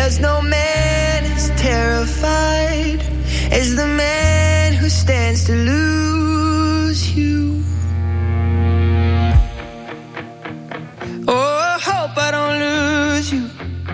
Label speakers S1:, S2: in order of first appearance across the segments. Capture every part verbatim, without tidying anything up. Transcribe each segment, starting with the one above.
S1: There's no man as terrified as the man who stands to lose you. Oh, I hope I don't lose you.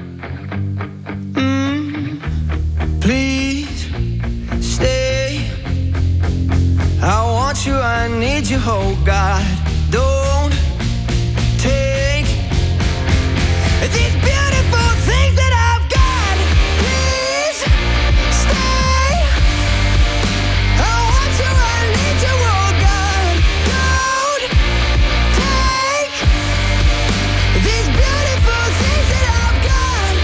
S1: Mm, please stay. I want you, I need you, oh God. Don't take these beautiful things that I've got. Please stay. I want you, I need you, oh God. Don't take these beautiful things that I've got.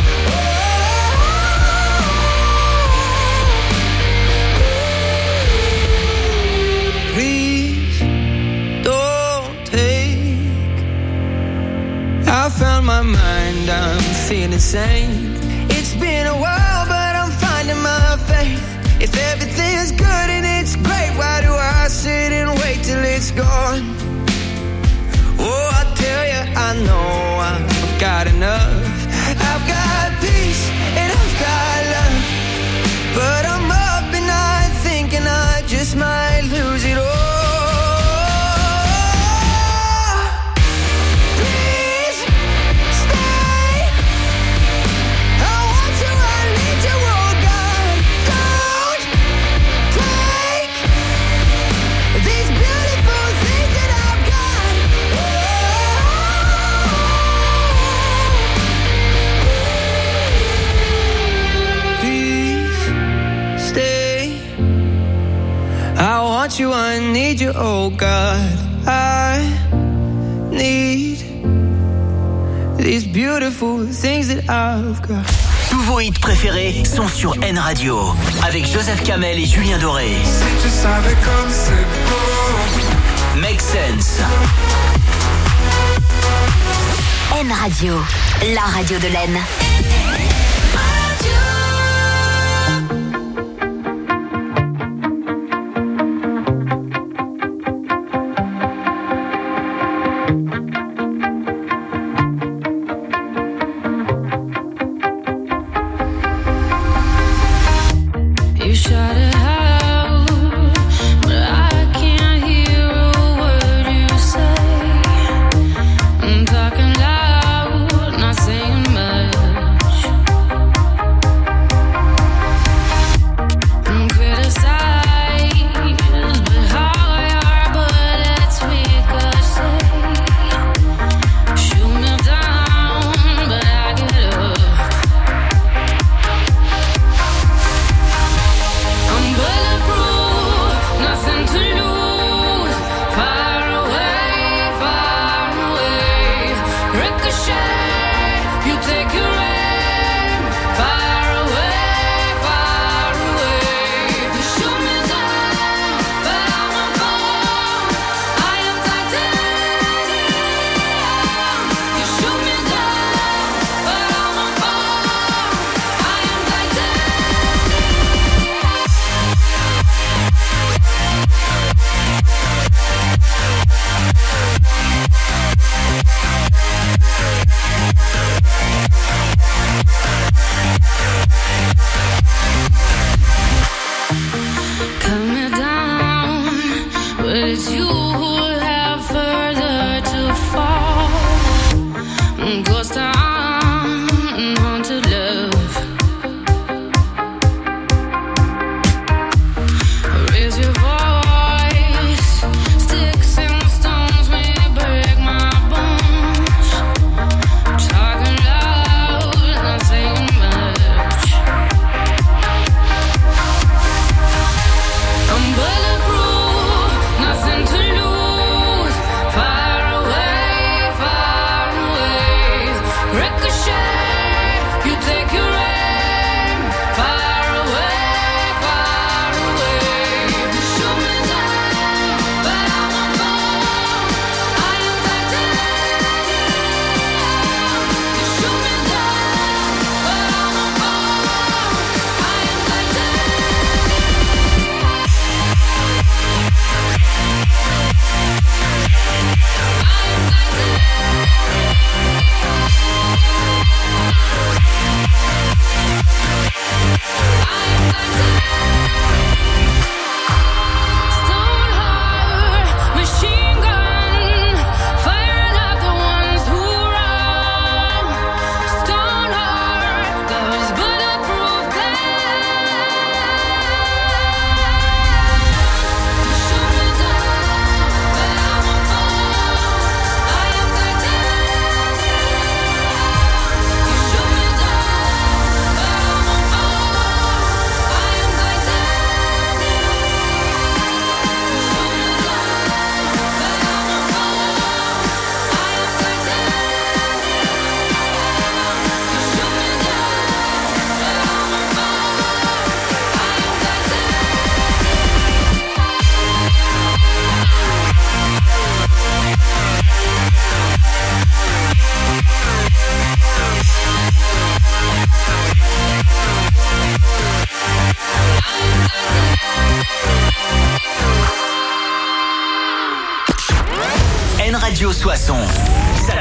S1: Oh, please don't take. I found my mind, I'm feeling sane. It's been a while, but I'm finding my faith. If everything's good and it's great, why do I sit and wait till it's gone? Oh, I tell you, I know I've got enough. I've got peace and I've got love, but I'm up and night thinking I just might lose it all. You, I need you, oh God. I need these beautiful things that I've got.
S2: Tous vos hits préférés sont sur N Radio avec Joseph Kamel et Julien Doré.
S3: Si tu savais comme c'est beau.
S2: Make Sense.
S4: N Radio, la radio de l'Aisne.
S5: Talking loud, not saying much.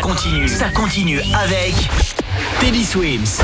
S2: continue, ça continue avec Teddy Swims.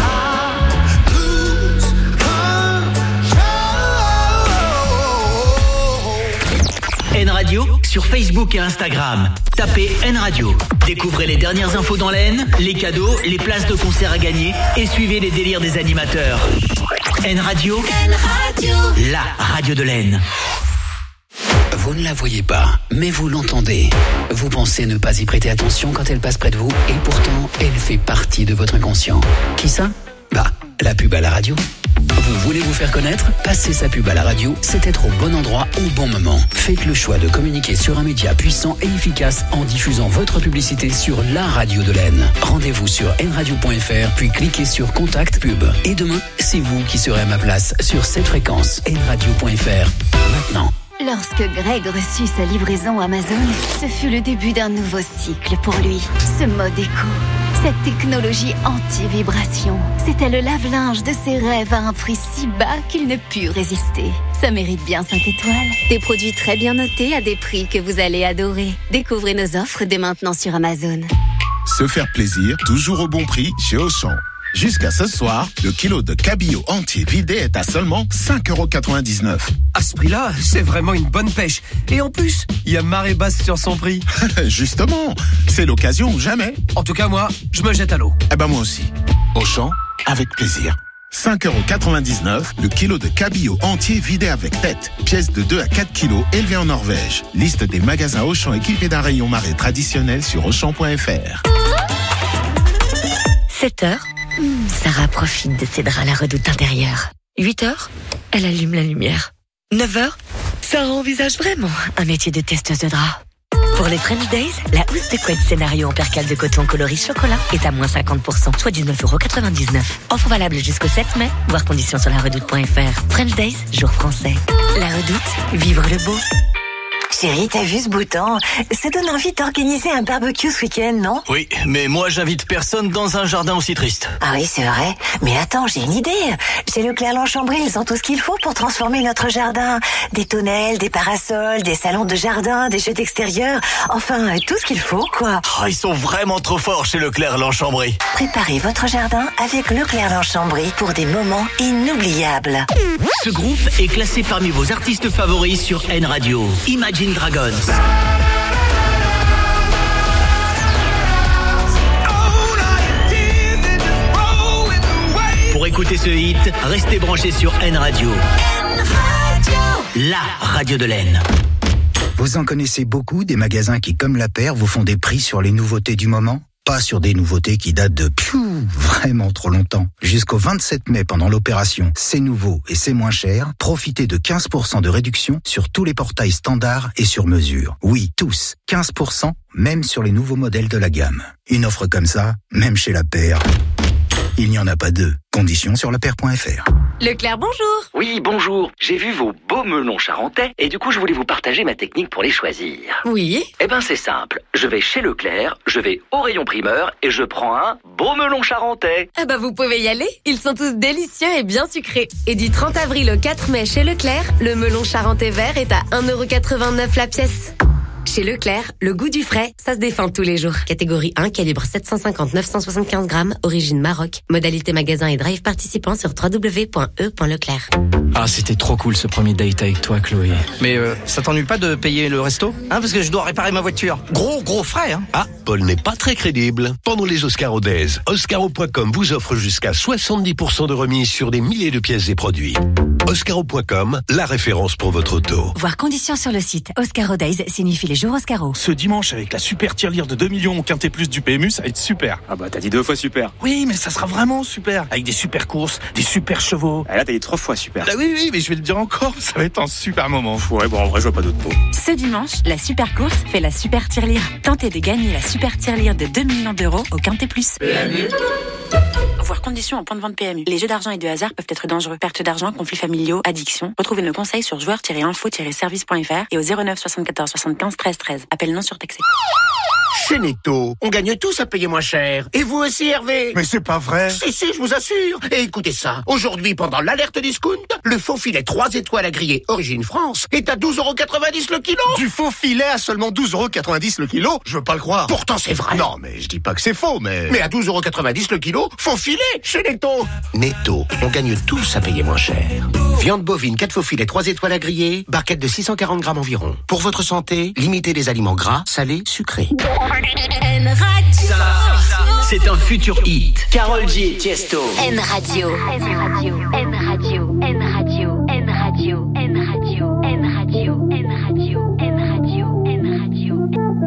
S2: N Radio sur Facebook et Instagram. Tapez N Radio. Découvrez les dernières infos dans l'Aisne, les cadeaux, les places de concert à gagner et suivez les délires des animateurs. N Radio, N Radio, la radio de l'Aisne.
S5: Vous ne la voyez pas, mais vous l'entendez. Vous pensez ne pas y prêter attention quand elle passe près de vous, et pourtant, elle fait partie de votre inconscient. Qui ça ? Bah, la pub à la radio. Vous voulez vous faire connaître ? Passez sa pub à la radio, c'est être au bon endroit au bon moment. Faites le choix de communiquer sur un média puissant et efficace en diffusant votre publicité sur la radio de l'Aisne. Rendez-vous sur n radio point f r, puis cliquez sur Contact Pub. Et demain, c'est vous qui serez à ma place sur cette fréquence, n radio point f r. Maintenant.
S4: Lorsque Greg reçut sa livraison Amazon, ce fut le début d'un nouveau cycle pour lui. Ce mode éco, cette technologie anti-vibration, c'était le lave-linge de ses rêves à un prix si bas qu'il ne put résister. Ça mérite bien cinq étoiles. Des produits très bien notés à des prix que vous allez adorer. Découvrez nos offres dès maintenant sur Amazon.
S6: Se faire plaisir, toujours au bon prix chez Auchan. Jusqu'à ce soir, le kilo de cabillaud entier vidé est à seulement cinq euros quatre-vingt-dix-neuf.
S7: À ce prix-là, c'est vraiment une bonne pêche. Et en plus, il y a marée basse sur son prix.
S6: Justement, c'est l'occasion ou jamais.
S7: En tout cas, moi, je me jette à l'eau.
S6: Eh ben moi aussi. Auchan, avec plaisir. cinq euros quatre-vingt-dix-neuf, le kilo de cabillaud entier vidé avec tête. Pièce de deux à quatre kilos élevée en Norvège. Liste des magasins Auchan équipés d'un rayon marée traditionnel sur auchan point f r.
S8: sept heures. Mmh, Sarah profite de ses draps à la redoute intérieure. huit heures, elle allume la lumière. neuf heures, Sarah envisage vraiment un métier de testeuse de draps. Pour les French Days, la housse de couette scénario en percale de coton coloris chocolat est à moins cinquante pour cent, soit dix-neuf euros quatre-vingt-dix-neuf. Offre valable jusqu'au sept mai, voir conditions sur la redoute point f r. French Days, jour français. La redoute, vivre le beau.
S9: Chérie, t'as vu ce beau temps ? Ça donne envie d'organiser un barbecue ce week-end, non ?
S2: Oui, mais moi j'invite personne dans un jardin aussi triste.
S9: Ah oui, c'est vrai. Mais attends, j'ai une idée. Chez Leclerc-Longchambry, ils ont tout ce qu'il faut pour transformer notre jardin. Des tonnelles, des parasols, des salons de jardin, des jeux d'extérieur. Enfin, tout ce qu'il faut, quoi.
S2: Oh, ils sont vraiment trop forts chez Leclerc-Longchambry.
S9: Préparez votre jardin avec Leclerc-Longchambry pour des moments inoubliables.
S2: Ce groupe est classé parmi vos artistes favoris sur N Radio. Imagine Dragons. Pour écouter ce hit, restez branchés sur N Radio. N Radio, la radio de l'Aisne.
S10: Vous en connaissez beaucoup des magasins qui, comme la paire, vous font des prix sur les nouveautés du moment ? Pas sur des nouveautés qui datent de piou, vraiment trop longtemps. Jusqu'au vingt-sept mai, pendant l'opération C'est nouveau et c'est moins cher, profitez de quinze pour cent de réduction sur tous les portails standards et sur mesure. Oui, tous, quinze pour cent, même sur les nouveaux modèles de la gamme. Une offre comme ça, même chez la paire, il n'y en a pas deux. Conditions sur la paire point f r.
S11: Leclerc, bonjour.
S12: Oui, bonjour. J'ai vu vos beaux melons charentais et du coup, je voulais vous partager ma technique pour les choisir.
S11: Oui.
S12: Eh ben, c'est simple. Je vais chez Leclerc, je vais au rayon primeur et je prends un beau melon charentais.
S11: Eh ben, vous pouvez y aller. Ils sont tous délicieux et bien sucrés. Et du trente avril au quatre mai chez Leclerc, le melon charentais vert est à un euro quatre-vingt-neuf la pièce. Chez Leclerc, le goût du frais, ça se défend tous les jours. Catégorie un, calibre sept cent cinquante à neuf cent soixante-quinze grammes, origine Maroc. Modalité magasin et drive participant sur w w w point e point leclerc.
S13: Ah, c'était trop cool ce premier date avec toi, Chloé. Mais euh, ça t'ennuie pas de payer le resto ? Hein, parce que je dois réparer ma voiture. Gros, gros frais, hein.
S14: Ah, Paul n'est pas très crédible. Pendant les Oscaro Days, Oscaro point com vous offre jusqu'à soixante-dix pour cent de remise sur des milliers de pièces et produits. Oscaro point com, la référence pour votre auto.
S15: Voir conditions sur le site. Oscaro Days signifie les jours Oscaro.
S16: Ce dimanche, avec la super tirelire de deux millions au Quintet Plus du P M U, ça va être super.
S17: Ah bah t'as dit deux fois super.
S16: Oui, mais ça sera vraiment super. Avec des super courses, des super chevaux.
S17: Ah là t'as dit trois fois super.
S16: Ah oui, oui, mais je vais le dire encore, ça va être un super moment.
S17: Ouais, bon en vrai je vois pas d'autres mots.
S15: Ce dimanche, la super course fait la super tirelire. Tentez de gagner la super tirelire de deux millions d'euros au Quintet Plus.
S18: P M U.
S15: Voir conditions en point de vente P M U. Les jeux d'argent et de hasard peuvent être dangereux. Perte d'argent, conflits familiaux, addiction. Retrouvez nos conseils sur joueurs tiret info tiret service point f r et au zéro neuf soixante-quatorze soixante-quinze treize treize. Appel non surtaxé.
S18: Chez Netto, on gagne tous à payer moins cher. Et vous aussi, Hervé?
S19: Mais c'est pas vrai.
S18: Si, si, je vous assure. Et écoutez ça. Aujourd'hui, pendant l'alerte discount, le faux filet trois étoiles à griller Origine France est à douze euros quatre-vingt-dix le kilo.
S19: Du faux filet à seulement douze euros quatre-vingt-dix le kilo? Je veux pas le croire.
S18: Pourtant, c'est vrai.
S19: Non, mais je dis pas que c'est faux, mais...
S18: Mais à douze euros quatre-vingt-dix le kilo, faux filet chez Netto. Netto, on gagne tous à payer moins cher. Viande bovine, quatre faux filets, trois étoiles à griller, barquette de six cent quarante grammes environ. Pour votre santé, limitez les aliments gras, salés, sucrés.
S2: Ça, c'est un futur hit. Karol G et Tiesto.
S4: N Radio. N Radio. N Radio. N Radio. N Radio. N Radio. N Radio. N Radio. N Radio. N Radio.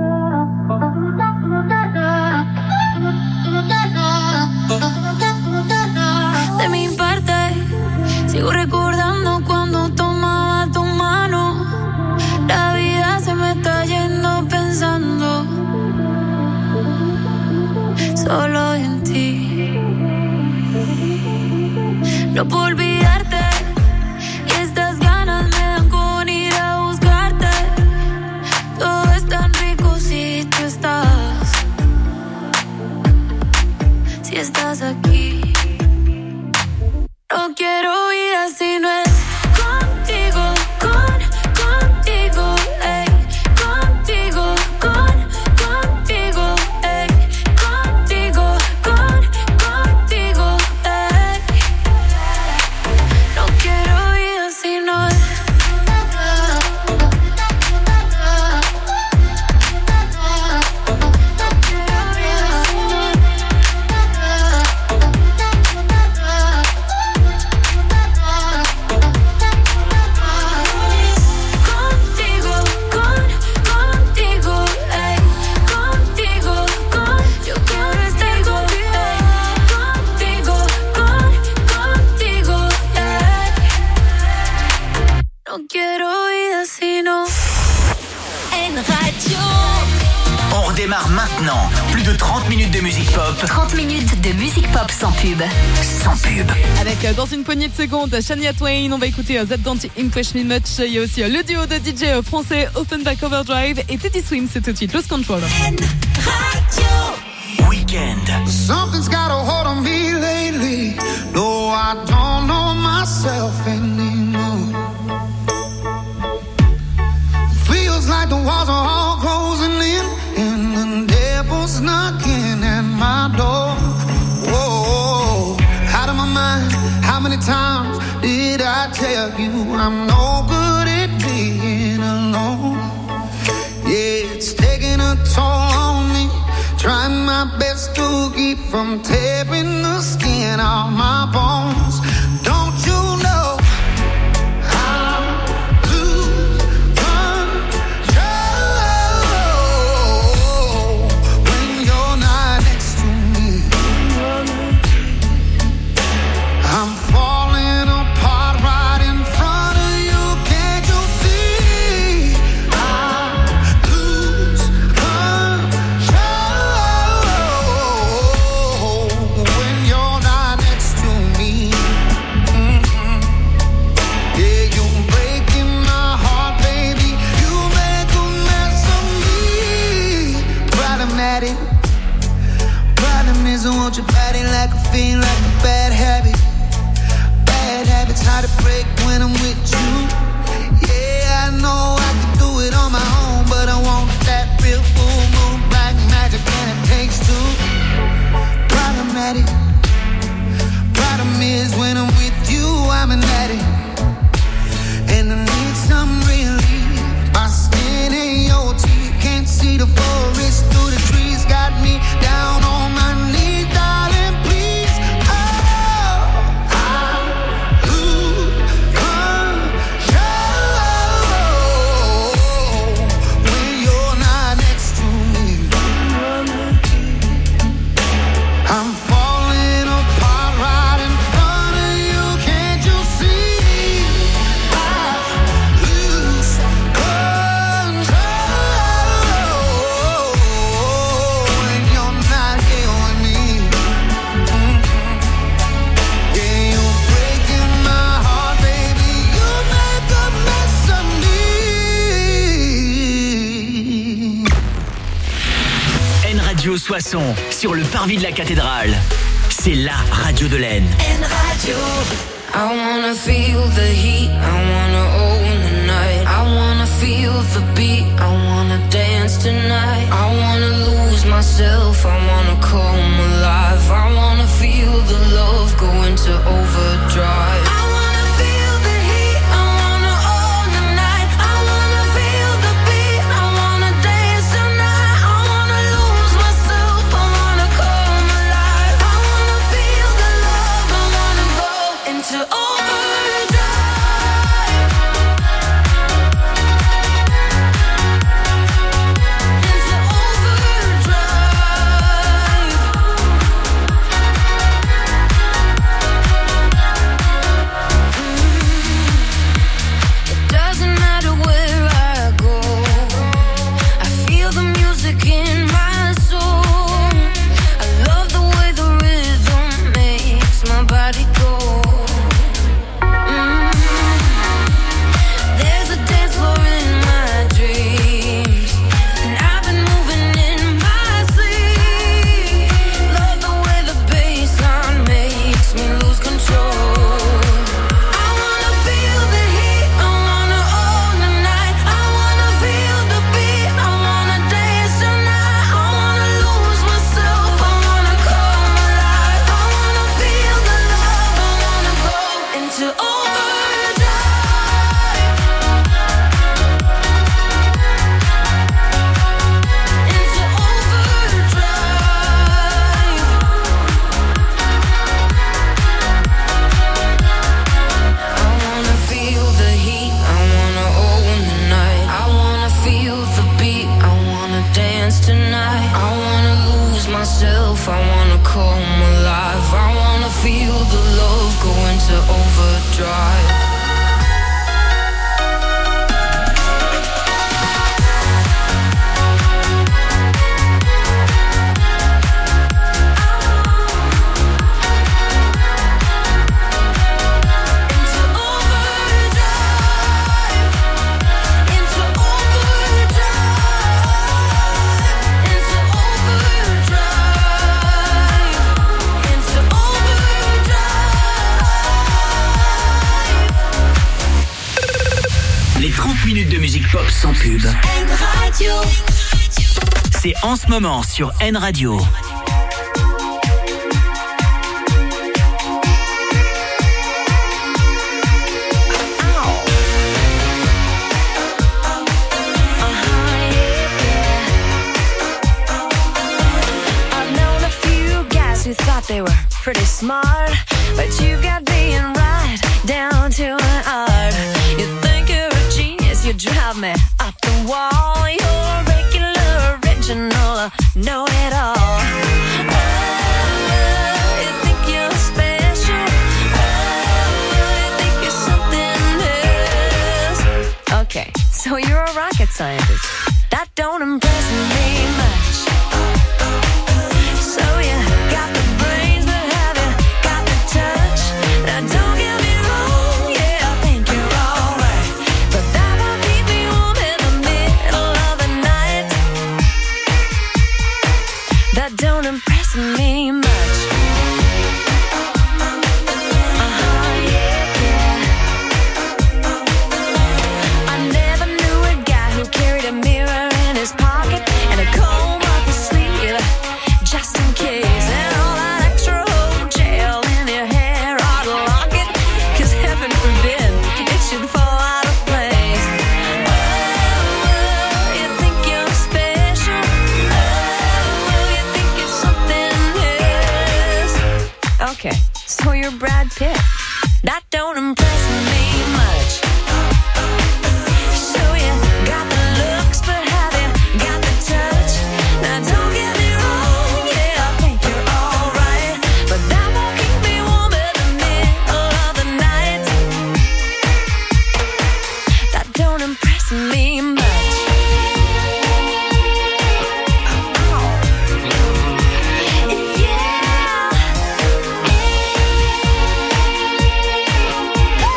S20: De mi parte, sigo recordando cuando tomaba tu mano. La vida se me está yendo pensando solo en ti. No puedo olvidarte y estas ganas me dan con ir a buscarte. Todo es tan rico si tú estás, si estás aquí. No quiero vida si no es contigo, con, contigo, ey, contigo, con, contigo, ey, contigo, con, contigo, ey. No quiero vida si no es.
S2: On redémarre maintenant. Plus de trente minutes de musique pop.
S4: trente minutes de musique pop sans pub.
S2: Sans pub.
S21: Avec euh, dans une poignée de secondes Shania Twain, on va écouter euh, That Don't Impress Me Much. Il y a aussi euh, le duo de D J euh, français Offenbach Overdrive et Teddy Swims. C'est tout de suite Lost Control.
S2: Weekend.
S3: Something's got a hold on me lately. No, I don't know myself anymore. Feels like the walls are all closing in, and the devil's knocking at my door. Whoa, out of my mind. How many times did I tell you I'm no good at being alone? Yeah, it's taking a toll on me. Trying my best to keep from tearing the skin off my bones. Don't you know? Want your body like a fiend, like a bad habit. Bad habits hard to break when I'm with you. Yeah, I know I can do it on my own, but I want that real full moon, black magic, and it takes two. Problematic. Problem is when I'm with you, I'm an addict, and I need some relief. My skin ain't your teeth, can't see the forest through the trees. Got me down on my knees. I'm falling
S2: Soissons, sur le parvis de la cathédrale. C'est la radio de l'Aisne.
S20: N-Radio. I wanna feel the heat, I wanna own the night. I wanna feel the beat, I wanna dance tonight. I wanna lose myself, I wanna come alive. I wanna feel the love go into overdrive. I wanna feel the heat, I wanna own the night. I wanna feel the beat, I wanna dance tonight. I wanna lose myself, I wanna come alive. I wanna feel the love, I wanna go into overdrive.
S2: Sans pub. N-Radio. C'est en ce moment sur N-Radio.
S1: They were pretty smart, but you got being right down to an art. You think you're a genius, you drive me up the wall. You're regular, original, know it all. Oh, you think you're special. Oh, you think you're something else. Okay, so you're a rocket scientist. That don't impress me much. So you got the brains, but have you got the touch? Now don't get me wrong, yeah, I think you're alright, but that won't keep me warm in the middle of the night. That don't impress me much. Uh-huh, yeah, yeah. I never knew a guy who carried a mirror in his pocket and a comb up his sleeve, just in case. And all that extra old gel in your hair, I'd lock it, cause heaven forbid it should fall out of place. Oh, you think you're special. Oh, you think you're something else. Okay, so you're Brad Pitt. That don't impress me much. So you got the looks, but have you got the touch? Now don't get me wrong, yeah, I think you're alright, but that won't keep me warm in the middle of the night. That don't impress me much. Yeah.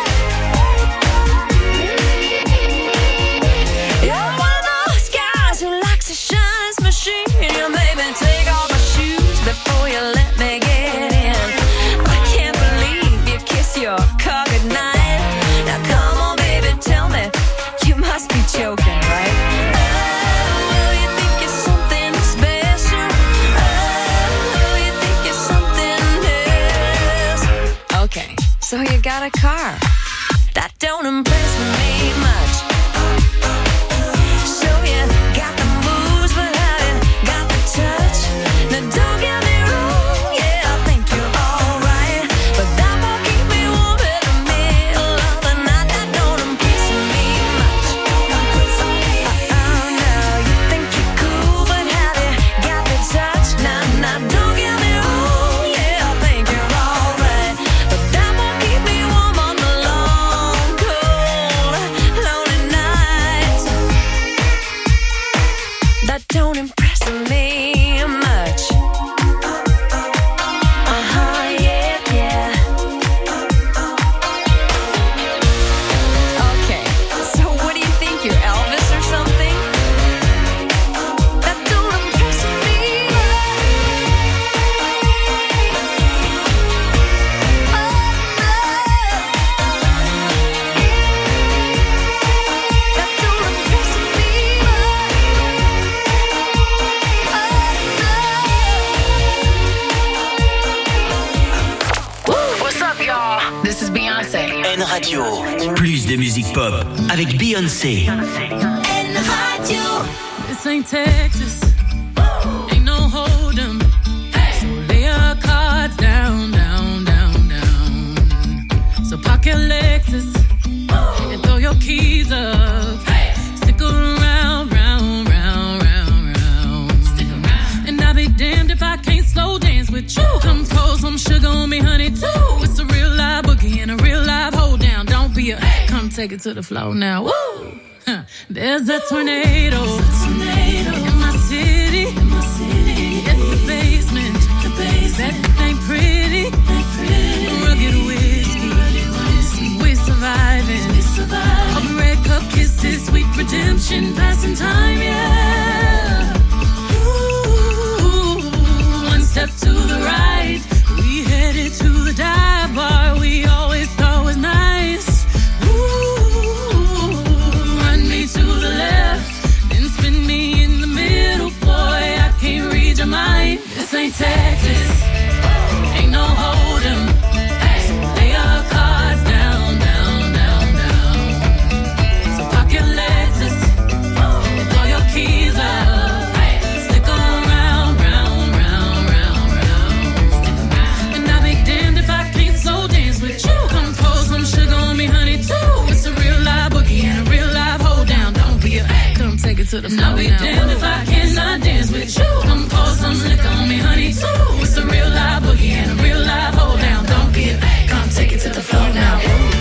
S1: got a car. That don't impress me much. So you got the moves, but have you got the touch? Now don't get me wrong, yeah, I think you're alright, but that won't keep me warm in the middle of the night. That don't impress me much. Oh no, you think you're cool, but have you got the touch? Now, now don't get me wrong, yeah, I think you're alright, but that won't keep me warm on the long, cold, lonely nights. That don't impress me much. Uh-huh, yeah, yeah. Okay, so what do you think, you're Elvis or something? That don't impress me
S5: What's up, y'all? This is Beyoncé.
S2: N Radio, plus de musique pop avec Beyoncé.
S1: N Radio.
S22: This ain't Texas. Ain't no hold 'em. So lay your cards down, down, down, down. So park your Lexus and throw your keys up. Stick around, round, round, round, round. Stick around. And I'll be damned if I can't slow dance with you. Come pour some sugar on me, honey, too. It's a real live boogie and a real live hold down. Don't be a come take it to the floor now. Woo! Huh. There's a tornado, in my city, in my city. In the basement, the basement. That ain't pretty, ain't pretty. Rugged whiskey, we surviving. We surviving. All the red cup kisses, sweet redemption, passing time, yeah. Ooh, one step to the right, we headed to the dive bar we always thought was nice. Ooh, run me to the left, then spin me in the middle, boy, I can't read your mind. This ain't Texas, ain't no hold 'em. So lay your cards down, down, down, down. So park your Lexus and throw your keys up. Stick around, round, round, round, round. And I'll be damned if I can't slow dance with you. Come pour some sugar on me, honey, too. It's a real live boogie and a real live hold down. Don't be a come take it to the floor. I'll be damned if I cannot dance with you. Come pour some liquor on me, honey, too. It's a real live boogie and a real live hold down. Don't be a come take it to the floor now.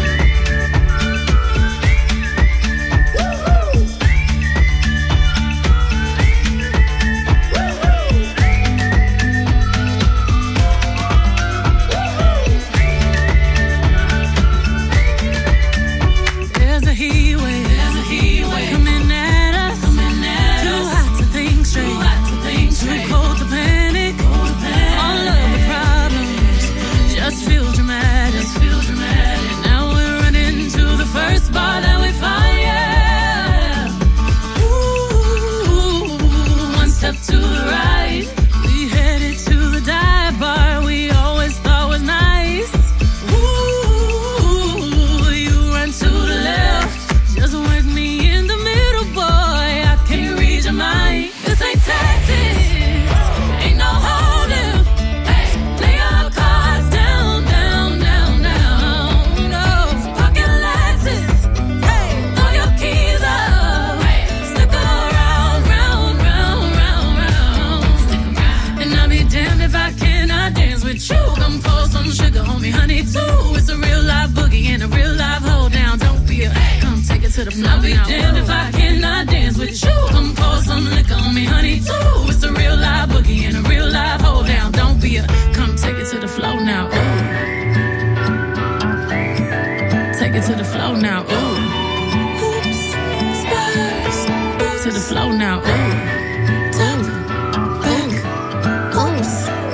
S22: There's a heat wave, there's a heat wave coming at us, coming at too us. Hot to think straight, too hot to think straight. Too cold to panic, cold to panic. All of the problems just feel dramatic, just feel dramatic. Now we're running to the first bar that we find, yeah. Ooh, one step to the right, we headed to the dive bar we always thought was nice. Ooh, you run to the left, just work me in the middle, boy, I can't read your mind. This ain't Texas, ain't no hold 'em. Lay your cards down, down, down, down. No, park your Lexus, throw your keys up. Stick around, round, round, round, round. And I'll be damned if I cannot dance with you. Come pour some sugar on me, honey, too. It's a real live boogie and a real live hold down. Don't be a come take it to the floor. I'll be damned if I cannot dance with you. Come pour some liquor on me, honey, too. It's a real live boogie and a real live hold down. Don't be a come take it to the floor now. Ooh. Take it to the floor now. Ooh. Oops, spurs. To the floor now. Ooh. Top, back, oops.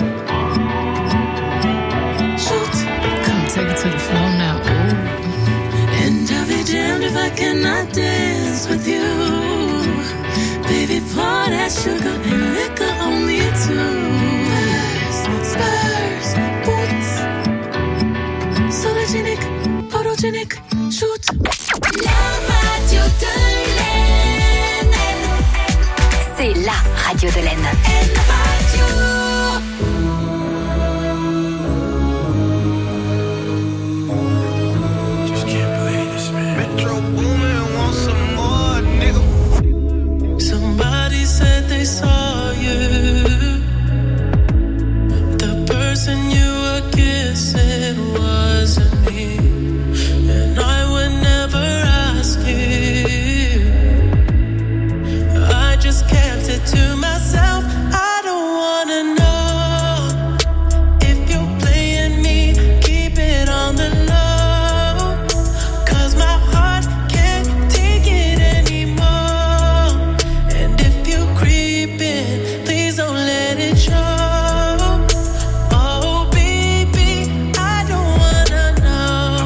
S22: Shoot. Come take it to the floor now. Ooh. And I'll be damned if I cannot dance with you. Baby, pour that sugar and liquor on me too. Spurs, spurs, boots. So that you photogenic, shoot.
S1: La radio de l'Aisne.
S4: C'est la radio de l'Aisne.
S1: Radio.
S22: Somebody said they saw you. The person you were kissing wasn't me, and I would never ask you. I just kept it to myself. I don't wanna know if you're playing me. Keep it on the low, 'cause my heart can't take it anymore. And if you creep in, please don't let it show. Oh baby, I don't wanna know.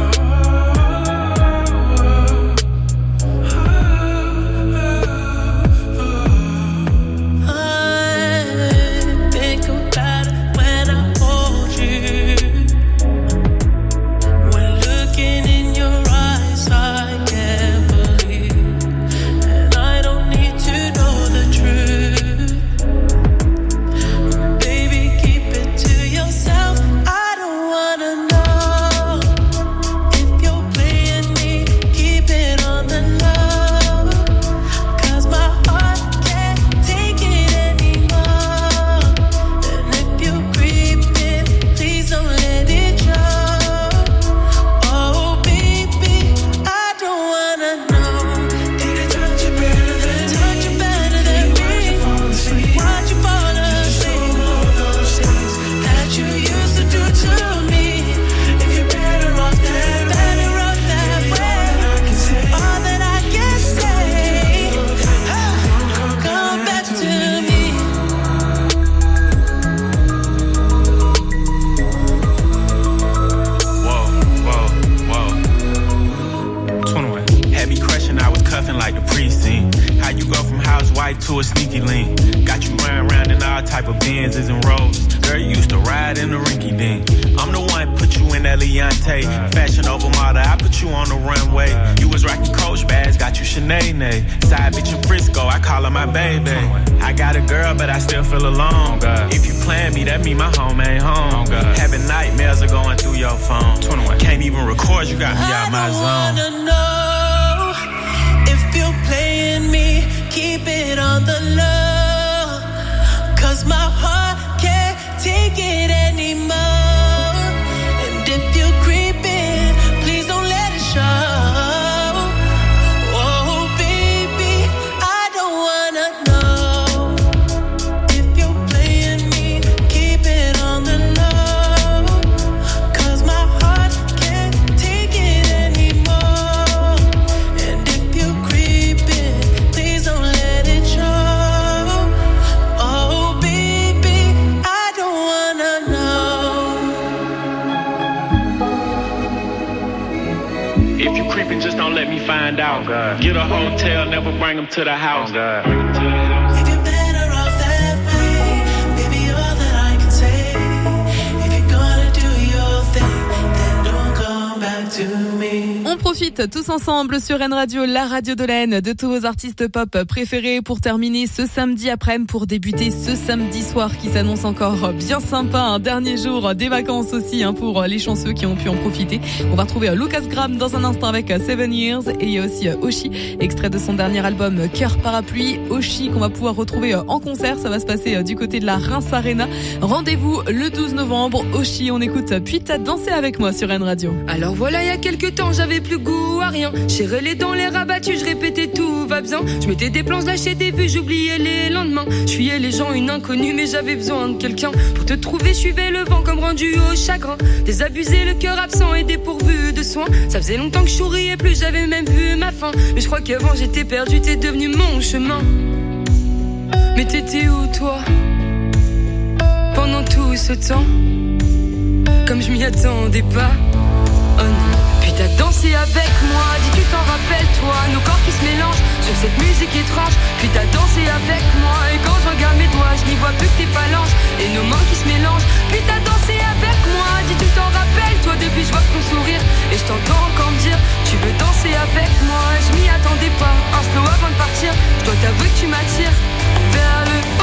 S22: I think about it when I hold you. When looking in your eyes, I can't believe. And I don't need to know the truth. Baby, keep it to yourself. I don't wanna know if you're playing me. Keep it on the low, 'cause my heart can't take it anymore. And if you creep in, please don't let it show. Oh baby, I don't wanna know. Did I touch you better than touch you better than me? Watch you fall asleep. Watch you fall asleep. All those things that you used to do to me. If you're better off that better off that way. All that I can say, come back to me.
S6: Whoa, whoa, whoa. twenty-one. Had me crushing, I was cuffing like the precinct. How you go from housewife to a sneaky link? Got you running around in all type of Benzes and Rolls. Girl, you used to ride in the rinky dink. I'm the one put you in that Leontay. Fashion over model, I put you on the runway. You was rocking Coach bags, got you Sinead. Side bitch in Frisco, I call her my baby. I got a girl, but I still feel alone. If you plan me, that mean my home ain't home. Having nightmares are going through your phone. Can't even record, you got me out my
S22: I
S6: zone.
S22: wanna know if you're playing me. Keep it on the low, 'cause my heart can't take it anymore. And if you creep in, please don't let it show. Oh baby, I don't wanna know if you're playing me. Keep it on the low, 'cause my heart can't take it anymore. And if you creep in, please don't let it show. Oh baby, I don't wanna know.
S6: If you creeping, just don't let me find out. Get a hotel, never bring them to the house.
S22: If you're better off that way, baby, all that I can say. If you're gonna do your thing, then don't come back to me.
S21: On profite tous ensemble sur N Radio, la radio de l'Aisne, de tous vos artistes pop préférés pour terminer ce samedi après-midi, pour débuter ce samedi soir qui s'annonce encore bien sympa. Un dernier jour des vacances aussi hein, pour les chanceux qui ont pu en profiter. On va retrouver Lucas Graham dans un instant avec Seven Years, et il y a aussi Oshi, extrait de son dernier album Cœur Parapluie. Oshi qu'on va pouvoir retrouver en concert, ça va se passer du côté de la Reims Arena. Rendez-vous le douze novembre. Oshi, on écoute Puis t'as dansé avec moi sur N Radio.
S7: Alors voilà, il y a quelques temps, j'avais plus goût à rien. J'ai relais dans les rabattus, je répétais tout va bien. Je mettais des plans, lâchais des vues, j'oubliais les lendemains. Je fuyais les gens, une inconnue, mais j'avais besoin de quelqu'un. Pour te trouver, je suivais le vent comme rendu au chagrin. Désabusé, le cœur absent et dépourvu de soins. Ça faisait longtemps que je souriais plus, j'avais même vu ma fin. Mais je crois qu'avant j'étais perdu, t'es devenu mon chemin. Mais t'étais où toi, pendant tout ce temps? Comme je m'y attendais pas. Oh non. Puis t'as dansé avec moi, dis tu t'en rappelles toi. Nos corps qui se mélangent sur cette musique étrange. Puis t'as dansé avec moi, et quand je regarde mes doigts, je n'y vois plus que tes phalanges et nos mains qui se mélangent. Puis t'as dansé avec moi, dis tu t'en rappelles toi depuis je vois ton sourire. Et je t'entends encore me dire, tu veux danser avec moi. Je m'y attendais pas, un slow avant de partir. Je dois t'avouer que tu m'attires vers le haut.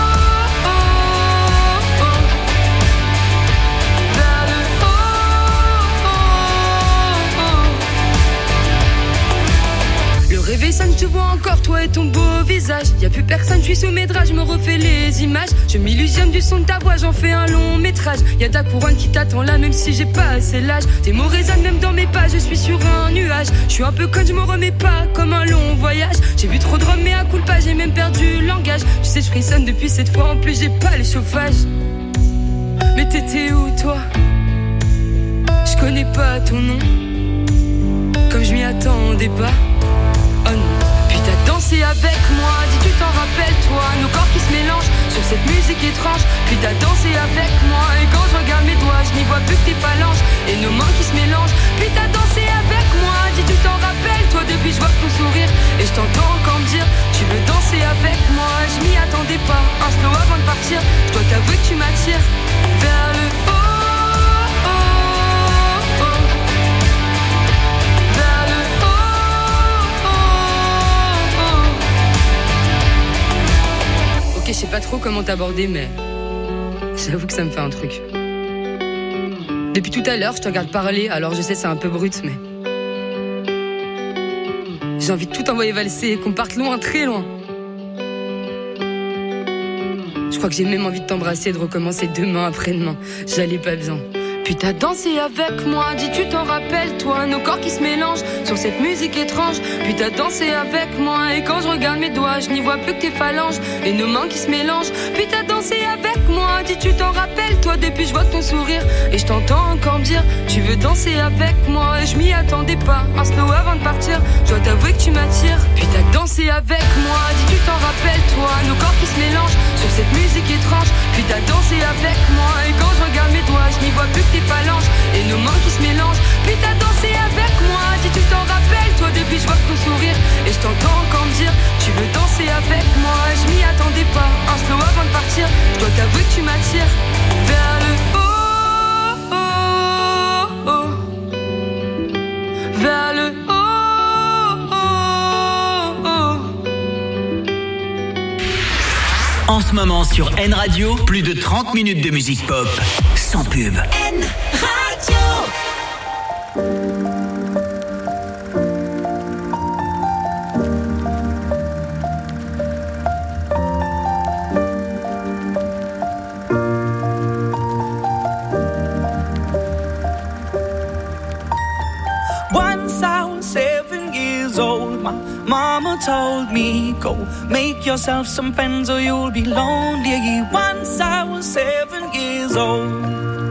S7: Réveil sonne, je te vois encore, toi et ton beau visage. Y'a plus personne, je suis sous mes draps, je me refais les images. Je m'illusionne du son de ta voix, j'en fais un long métrage. Y'a ta couronne qui t'attend là, même si j'ai pas assez l'âge. Tes mots résonnent même dans mes pas, je suis sur un nuage. Je suis un peu conne, je me remets pas, comme un long voyage. J'ai bu trop de rhum, mais à coup de pas, j'ai même perdu le langage. Tu sais, je frissonne depuis cette fois, en plus j'ai pas le chauffage. Mais t'étais où toi? Je connais pas ton nom, comme je m'y attendais pas. Oh non. Puis t'as dansé avec moi, dis tu t'en rappelles toi. Nos corps qui se mélangent sur cette musique étrange. Puis t'as dansé avec moi, et quand je regarde mes doigts, je n'y vois plus que tes phalanges et nos mains qui se mélangent. Puis t'as dansé avec moi, dis tu t'en rappelles toi. Depuis je vois ton sourire, et je t'entends encore me dire, tu veux danser avec moi. Je m'y attendais pas, un slow avant de partir. Je dois t'avouer que tu m'attires vers le haut. Je sais pas trop comment t'aborder, mais j'avoue que ça me fait un truc. Depuis tout à l'heure, je te regarde parler, alors je sais c'est un peu brut, mais j'ai envie de tout envoyer valser, qu'on parte loin, très loin. Je crois que j'ai même envie de t'embrasser, de recommencer demain après-demain. J'allais pas bien. Puis t'as dansé avec moi, dis tu t'en rappelles toi. Nos corps qui se mélangent sur cette musique étrange. Puis t'as dansé avec moi, et quand je regarde mes doigts, je n'y vois plus que tes phalanges et nos mains qui se mélangent. Puis t'as dansé avec moi, dis tu t'en rappelles toi. Depuis je vois ton sourire, et je t'entends encore me dire, tu veux danser avec moi. Et je m'y attendais pas, un slow avant de partir. Je dois t'avouer que tu m'attires. Puis t'as dansé avec moi, dis tu t'en rappelles toi. Nos corps qui se mélangent sur cette musique étrange. Puis t'as dansé avec moi, et quand je regarde mes doigts, je n'y vois plus que tes phalanges et nos mains qui se mélangent. Puis t'as dansé avec moi, dis tu t'en rappelles toi. Depuis je vois ton sourire, et je t'entends encore me dire, tu veux danser avec moi. Je m'y attendais pas, un slow avant de partir. Je dois t'avouer que tu m'attires vers le haut, oh, oh. Vers le haut, oh, oh.
S2: En ce moment sur N Radio, plus de trente minutes de musique pop sans pub.
S1: N Radio.
S8: Once I was seven years old, my mama told me, go make yourself some friends or you'll be lonely. Once I was seven years old.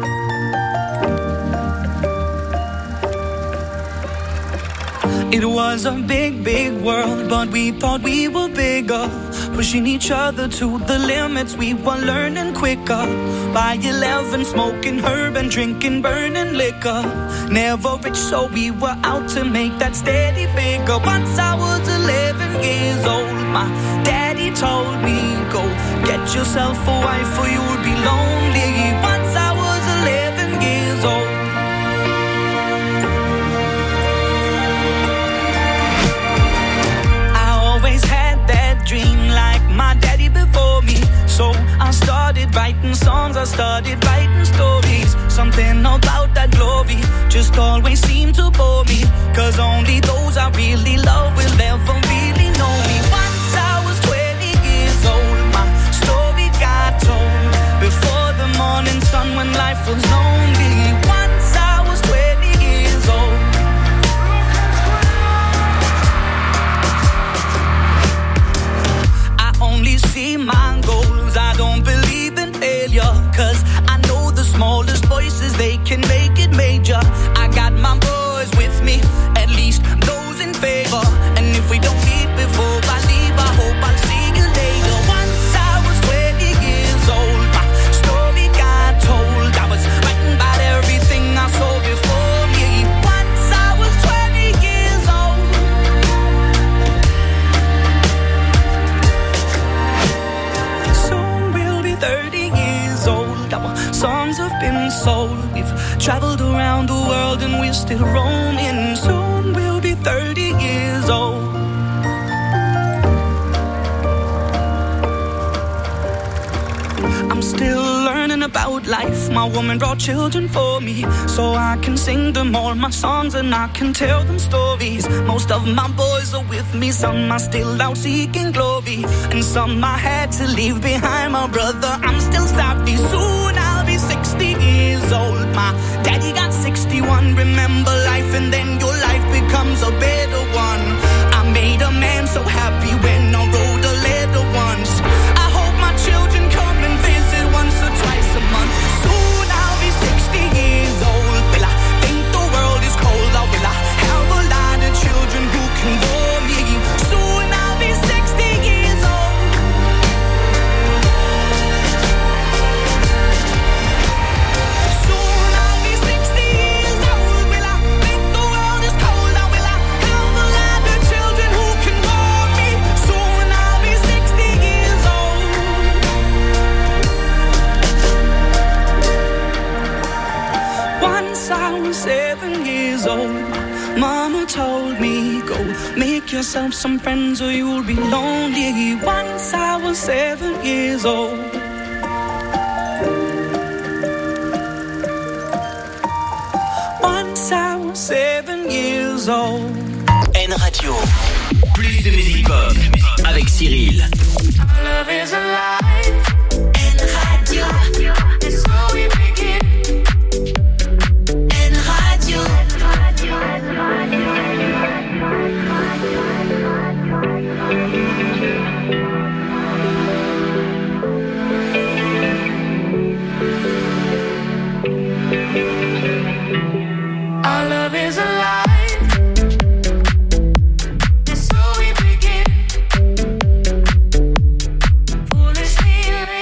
S8: It was a big, big world, but we thought we were bigger. Pushing each other to the limits, we were learning quicker. By eleven, smoking herb and drinking burning liquor. Never rich, so we were out to make that steady figure. Once I was eleven years old, my daddy told me, go get yourself a wife or you'll be lonely. Once I was eleven years old. Dream like my daddy before me. So I started writing songs, I started writing stories. Something about that glory just always seemed to bore me. Cause only those I really love will ever really know me. Once I was twenty years old, my story got told. Before the morning sun when life was lonely. Once I was twenty years old. See my goals, I don't believe in failure. Cause I know the smallest voices, they can make it major. I got my boys with me, at least those in favor. And if we don't meet before I leave, I hope I'll see you later. Once I was twenty years old, my story got told. I was writing about every been sold. We've traveled around the world and we're still roaming. Soon we'll be thirty years old. I'm still learning about life. My woman brought children for me, so I can sing them all my songs and I can tell them stories. Most of my boys are with me, some are still out seeking glory, and some I had to leave behind. My brother, I'm still savvy. Soon I'll be sixty years old. My daddy got sixty-one. Remember life and then your life becomes a better one. I made a man so happy when I wrote a letter once. I hope my children come and visit once or twice a month. Soon I'll be sixty years old. Will I think the world is cold, or will I have a lot of children who can bore me? Soon I'll be sixty years old. Soon I'll be sixty years old. Will I think the world is cold, or will I have a lot of children who can bore me? Soon I'll be sixty years old. Once I was seven years old. Mama told me, go make yourself some friends or you'll be lonely. Once I was seven years old. Once I was seven years old.
S2: N Radio. Plus de musique pop avec Cyril.
S20: Love is alive. N Radio. It's how we begin. N Radio. Our love is alive. It's so we begin. Foolishly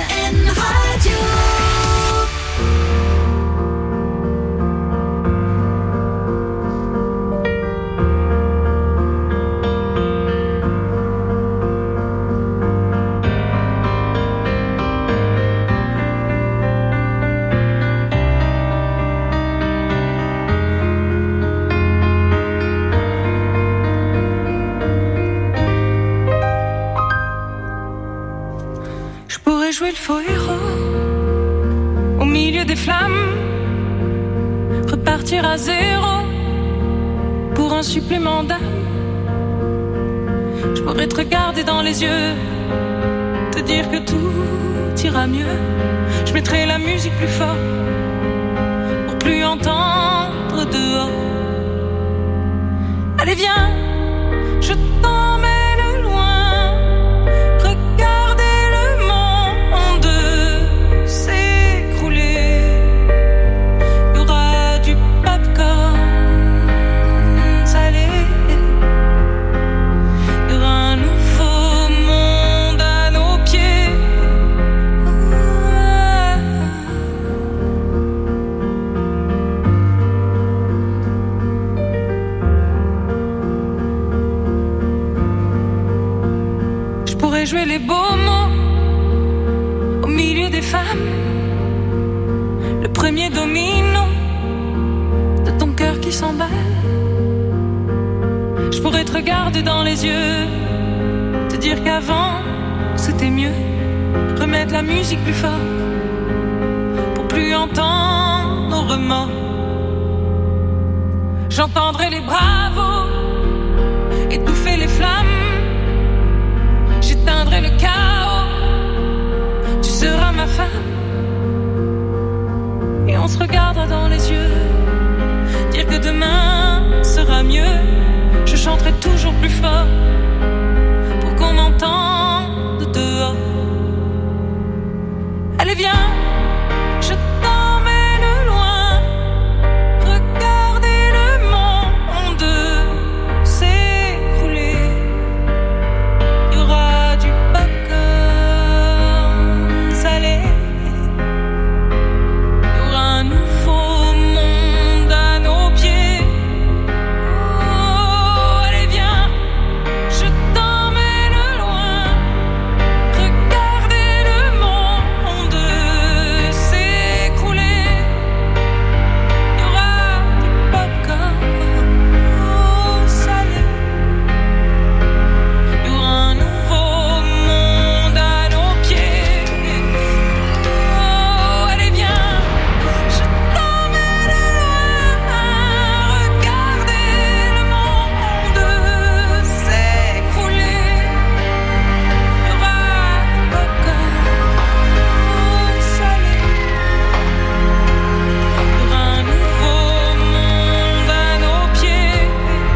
S1: N Radio.
S22: Jouer le faux héros au milieu des flammes, repartir à zéro pour un supplément d'âme. Je pourrais te regarder dans les yeux, te dire que tout ira mieux. Je mettrai la musique plus fort pour plus entendre dehors. Allez viens, je t'emmène. Jouer les beaux mots au milieu des femmes, le premier domino de ton cœur qui s'emballe. Je pourrais te regarder dans les yeux, te dire qu'avant c'était mieux, remettre la musique plus fort pour plus entendre nos remords. J'entendrai les bravos étouffer les flammes. J'éteindrai le chaos, tu seras ma femme. Et on se regardera dans les yeux, dire que demain sera mieux. Je chanterai toujours plus fort pour qu'on m'entende dehors. Allez viens, je t'emmène loin, regarder le monde s'écrouler. Il y aura du popcorn salé, il y aura un nouveau monde à nos pieds. Oh, allez viens, je t'emmène loin, regarder le monde s'écrouler. Il y aura du popcorn salé, il y aura un nouveau monde à nos pieds. Oh, allez viens, je t'emmène loin, regarder le monde s'écrouler. Il y aura du popcorn salé, il y aura un nouveau monde à nos pieds.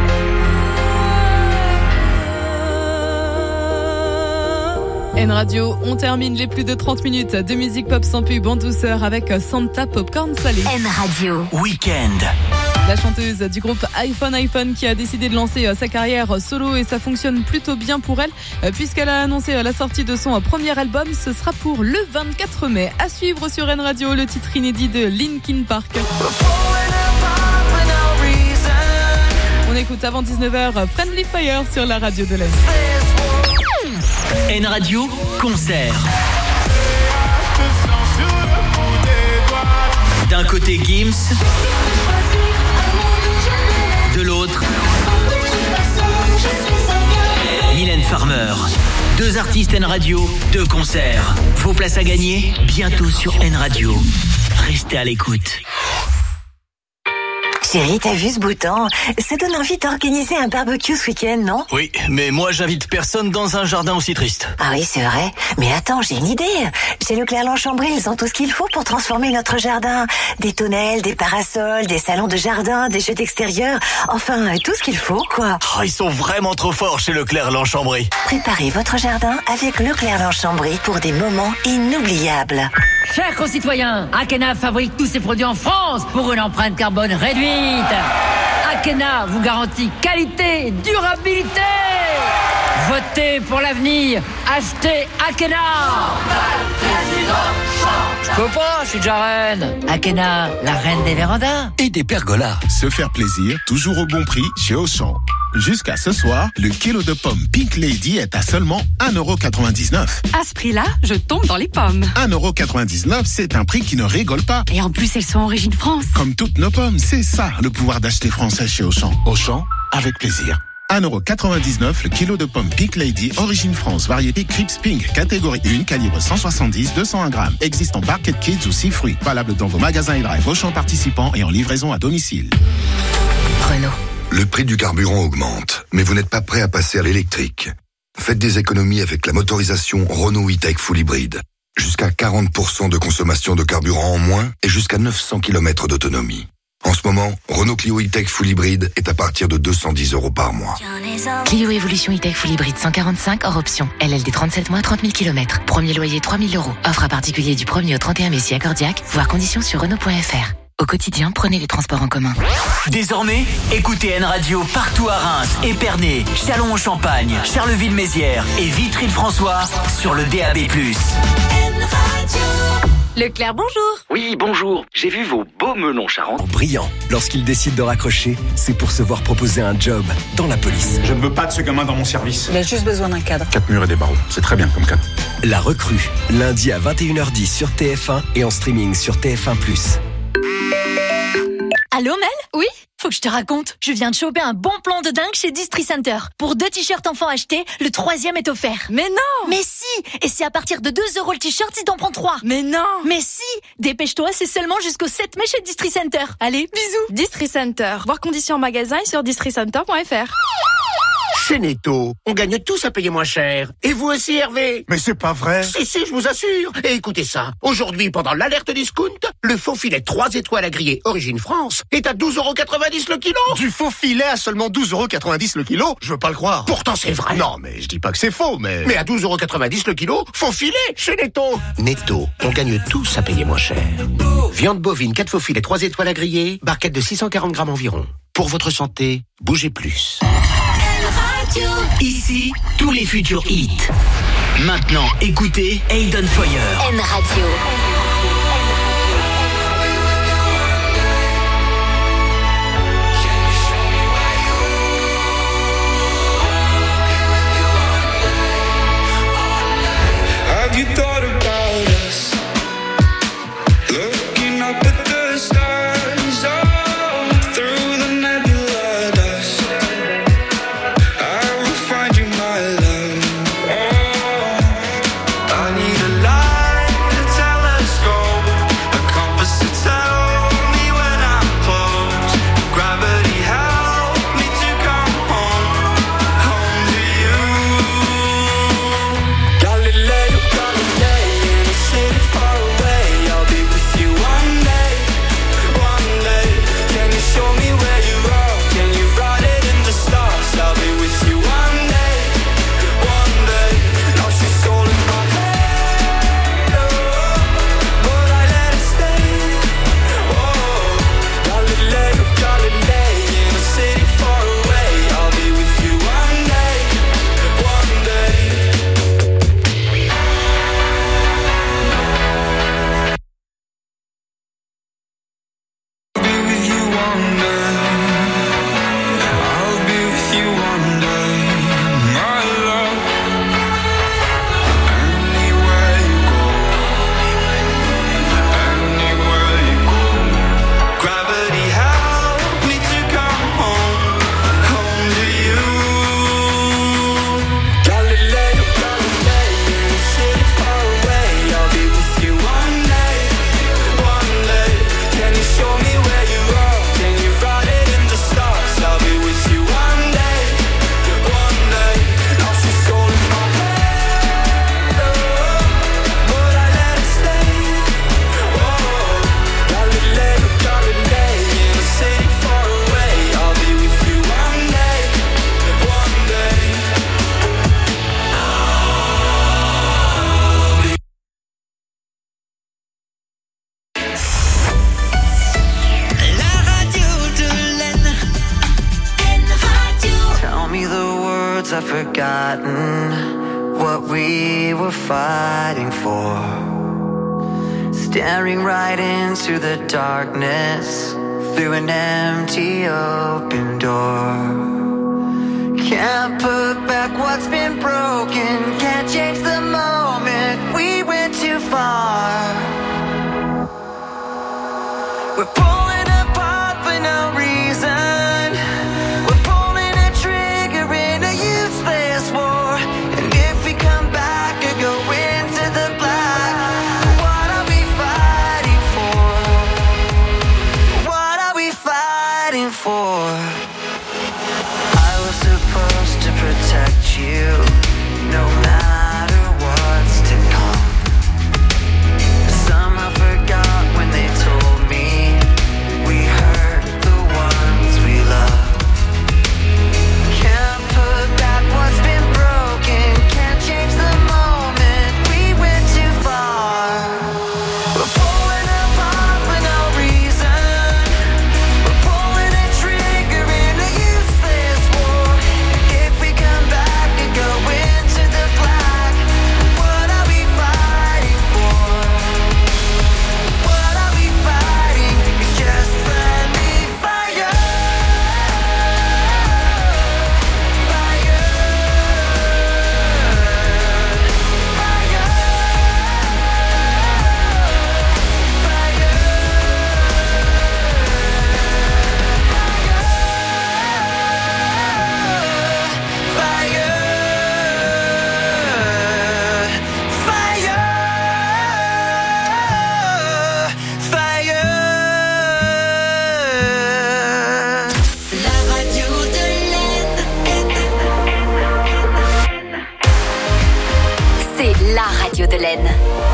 S21: N Radio, on termine les plus de trente minutes de musique pop sans pub en douceur avec Santa Popcorn Salé.
S4: N Radio.
S2: Week-end.
S21: La chanteuse du groupe iPhone iPhone qui a décidé de lancer euh, sa carrière solo et ça fonctionne plutôt bien pour elle euh, puisqu'elle a annoncé euh, la sortie de son euh, premier album. Ce sera pour le vingt-quatre mai. À suivre sur N Radio, le titre inédit de Linkin Park. On écoute avant dix-neuf heures Friendly Fire sur la radio de l'Est.
S2: N Radio, concert. D'un côté Gims, de l'autre Mylène Farmer. Deux artistes N Radio, deux concerts. Vos places à gagner, bientôt sur N Radio. Restez à l'écoute.
S9: Chérie, t'as vu ce beau temps? Ça donne envie d'organiser un barbecue ce week-end, non?
S13: Oui, mais moi j'invite personne dans un jardin aussi triste.
S9: Ah oui, c'est vrai. Mais attends, j'ai une idée. Chez Leclerc-Longchambry, ils ont tout ce qu'il faut pour transformer notre jardin. Des tonnelles, des parasols, des salons de jardin, des jeux d'extérieur. Enfin, tout ce qu'il faut, quoi.
S13: Oh, ils sont vraiment trop forts chez Leclerc-Longchambry.
S9: Préparez votre jardin avec Leclerc-Longchambry pour des moments inoubliables.
S10: Chers concitoyens, Akena fabrique tous ses produits en France pour une empreinte carbone réduite. Akena vous garantit qualité et durabilité. Votez pour l'avenir. Achetez Akena. Je peux pas, je suis déjà reine. Akena, la reine des vérandas.
S11: Et des pergolas.
S12: Se faire plaisir, toujours au bon prix chez Auchan. Jusqu'à ce soir, le kilo de pommes Pink Lady est à seulement un euro quatre-vingt-dix-neuf.
S23: À ce prix-là, je tombe dans les pommes.
S12: un euro quatre-vingt-dix-neuf, c'est un prix qui ne rigole pas.
S23: Et en plus, elles sont origine France.
S12: Comme toutes nos pommes, c'est ça le pouvoir d'acheter français chez Auchan. Auchan, avec plaisir. un euro quatre-vingt-dix-neuf le kilo de pommes Pink Lady, origine France, variété Crips Pink, catégorie un, calibre cent soixante-dix, deux cent un grammes. Existe en Barquette Kids ou six fruits. Valable dans vos magasins et drive Auchan participants et en livraison à domicile.
S24: Renault. Le prix du carburant augmente, mais vous n'êtes pas prêt à passer à l'électrique. Faites des économies avec la motorisation Renault E-Tech Full Hybrid. Jusqu'à quarante pour cent de consommation de carburant en moins et jusqu'à neuf cents kilomètres d'autonomie. En ce moment, Renault Clio E-Tech Full Hybrid est à partir de deux cent dix euros par mois.
S25: Clio Evolution E-Tech Full Hybrid cent quarante-cinq hors option. L L D trente-sept mois, trente mille kilomètres. Premier loyer trois mille euros. Offre à particulier du premier au trente et un mai si accordiaque. Voir conditions sur Renault point F R. Au quotidien, prenez les transports en commun.
S2: Désormais, écoutez N Radio partout à Reims, Épernay, Châlons-en-Champagne, Charleville-Mézières et Vitry-le-François sur le D A B plus.
S26: Leclerc, bonjour.
S27: Oui, bonjour. J'ai vu vos beaux melons charentes.
S28: Brillant. Lorsqu'il décide de raccrocher, c'est pour se voir proposer un job dans la police.
S29: Je ne veux pas de ce gamin dans mon service.
S26: Il a juste besoin d'un cadre.
S29: Quatre murs et des barreaux. C'est très bien comme cadre.
S28: La recrue. Lundi à vingt et une heures dix sur T F un et en streaming sur T F un plus.
S26: Allô Mel ? Oui ? Faut que je te raconte. Je viens de choper un bon plan de dingue chez Distri Center. Pour deux t-shirts enfants achetés, le troisième est offert. Mais non ! Mais si ! Et c'est à partir de deux euros le t-shirt si t'en prends trois. Mais non ! Mais si ! Dépêche-toi, c'est seulement jusqu'au sept mai chez Distri Center. Allez, bisous !
S30: Distri Center. Voir conditions en magasin et sur distri center point F R.
S18: Chez Netto, on gagne tous à payer moins cher. Et vous aussi, Hervé?
S19: Mais c'est pas vrai.
S18: Si, si, je vous assure. Et écoutez ça. Aujourd'hui, pendant l'alerte discount, le faux filet trois étoiles à griller Origine France est à douze euros quatre-vingt-dix le kilo.
S19: Du faux filet à seulement douze euros quatre-vingt-dix le kilo? Je veux pas le croire.
S18: Pourtant, c'est vrai.
S19: Non, mais je dis pas que c'est faux, mais...
S18: Mais à douze euros quatre-vingt-dix le kilo, faux filet chez Netto. Netto, on gagne tous à payer moins cher. Viande bovine, quatre faux filets, trois étoiles à griller, barquette de six cent quarante grammes environ. Pour votre santé, bougez plus.
S2: Ici, tous les futurs hits. Maintenant, écoutez Aiden Foyer.
S4: N Radio.
S31: Have you thought about us? Looking up at the stars, oh, through the nebula dust. I will find you, my love. Oh, I need a light to tell us.
S3: I've forgotten what we were fighting for. Staring right into the darkness through an empty open door. Can't put back what's been broken, can't change the moment we went too far. We're pulling apart for no reason. We're pulling a trigger in a useless war. And if we come back or go into the black, what are we fighting for? What are we fighting for? I was supposed to protect you, no matter what's to come. Somehow forgot when they told me we hurt the ones we love. Can't put back what's been broken, can't change the moment we went too far. We're pulling apart for no reason. We're pulling a trigger in a useless war. If we come back and go into the black, what are we fighting for? What are we fighting? It's just friendly fire. Fire. La radio de l'aine.
S4: C'est la radio de l'Aisne.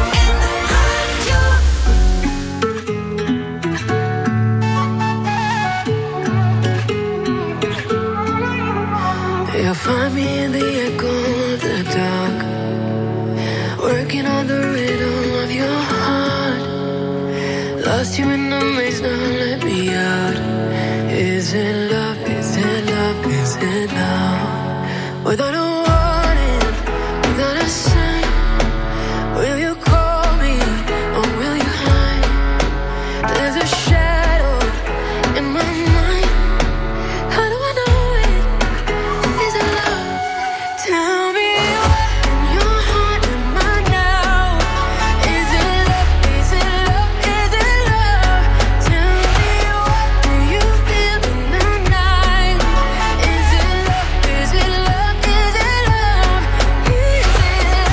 S31: You'll find me in the echo of the dark, working on the rhythm of your heart. Lost you in the maze, now let me out. Is it love? Is it love? Is it love? Without a warning, without a sign, will you call me or will you hide? There's a shadow in my mind. How do I know it? Is it love? Tell me what in your heart am I now? Is it love? Is it love? Is it love? Tell me what do you feel in the night? Is it love? Is it love? Is it love? Is it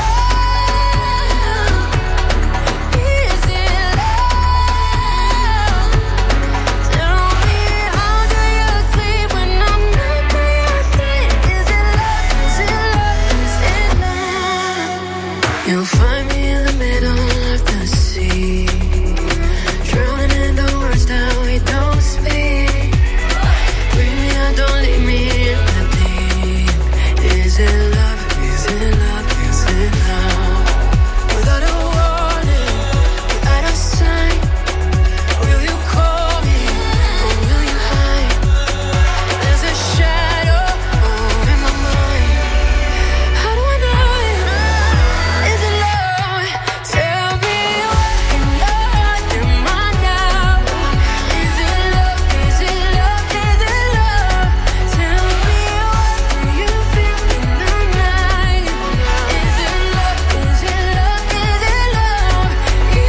S31: love? Is it love? Tell me how do you sleep when I'm not by your side? Is it love? Is it love? Is it love? You'll find me in the middle of the sea, drowning in the words that we don't speak. Bring me out, don't leave me in the deep. Is it love? Is it love? Is it love? Without a warning, without a sign, will you call me or will you hide? There's a shadow in my mind. How do I know it? Is it love? Tell me what in your heart am I now? Is it love? Is it love? Is it love? Tell me what do you feel in the night? Is it love? Is it love? Is it love? Is it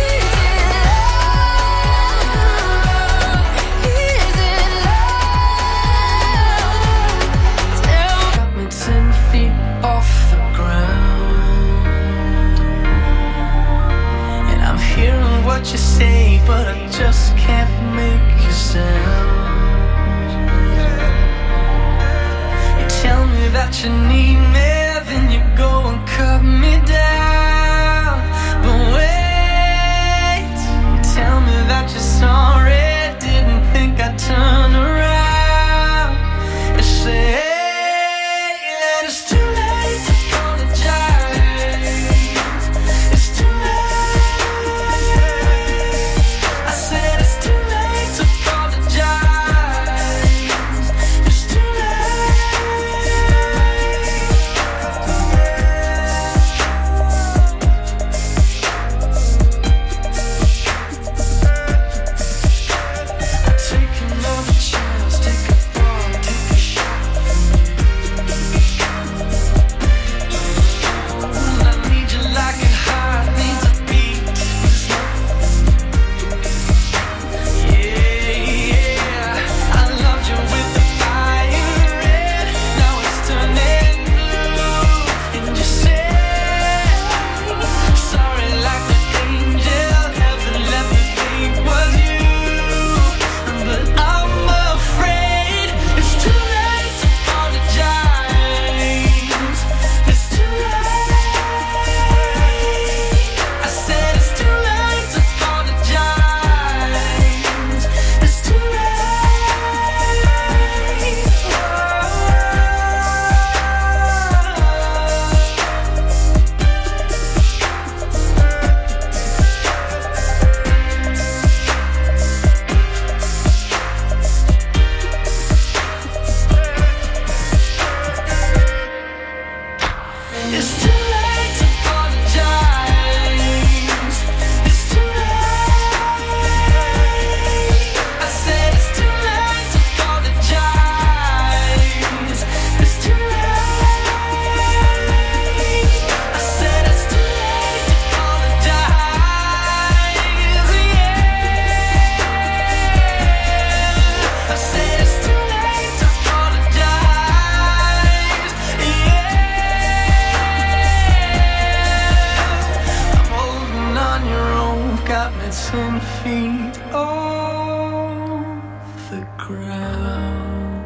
S31: love? Is it love? Tell me ten feet off the ground, and I'm hearing what you say, but I just can't make a sound. You tell me that you need me, then you go and cut me down. But wait, you tell me that you're sorry, didn't think I'd turn around and say that it's too late to apologize. It's too late. I said it's too late to apologize. It's too late.
S3: feet off the ground.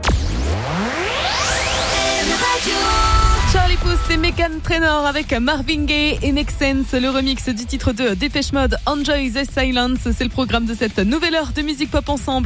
S21: Charlie Puth et Meghan Trainor avec Marvin Gaye et Make Sense, le remix du titre de Dépêche Mode, Enjoy the Silence. C'est le programme de cette nouvelle heure de musique pop ensemble.